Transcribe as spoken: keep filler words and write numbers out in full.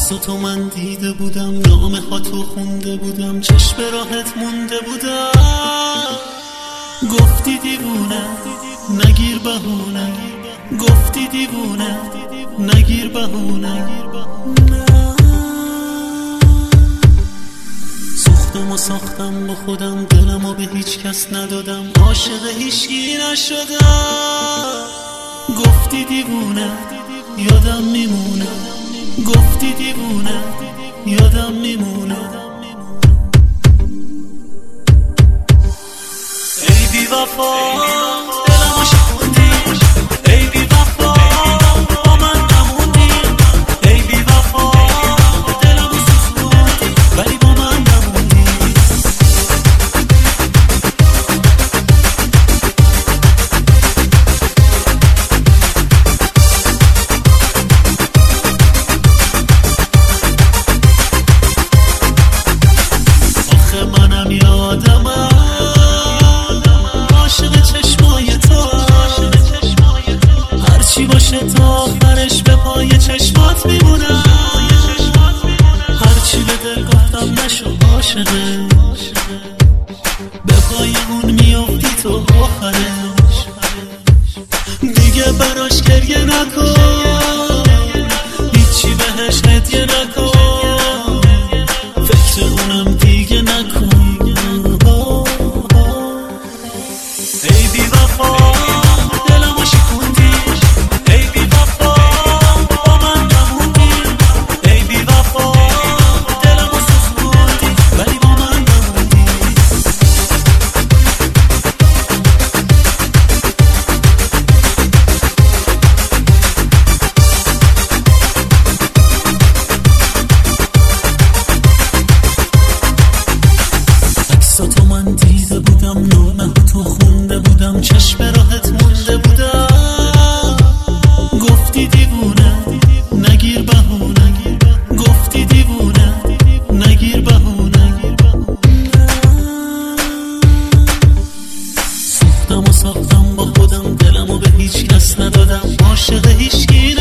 عکساتو من دیده بودم، نامه ها تو خونده بودم، چشم راحت مونده بودم. گفتی دیوونه نگیر بهونه، گفتی دیوونه نگیر بهونه. سوختم و ساختم با خودم، دلمو به هیچ کس ندادم، عاشق هیچکی نشدم. گفتی دیوونه یادم میمونه، گفتی دیوونه یادم میمونه. ای بی وفا دلمو شکوندی، ای بی وفا با من نموندی، ای بی وفا دلمو سوزوندی ولی با من نموندی. آخه منم یادمم عاشق چشمای تو، هرچی باشه تا آخرش به پای چشمات میمونم. هرچی به دل گفتم نشو عاشقه، به پای اون میافتی تو آخرش. دیگه براش گریه نکن، هیچی بهش هدیه نکن، فکر اونم دیگه نکن. ای بی وفا دلمو شکوندی، ای بی وفا با من نموندی، ای بی وفا دلمو سوزوندی ولی با من نموندی. عکساتو من دیده بودم، نامه تو خونده بودم، چشم راحت مونده بودم. گفتی دیوونه نگیر بهونه، گفتی دیوونه نگیر بهونه. سوختم و ساختم با خودم، دلمو به هیچ کس ندادم، عاشق هیچکی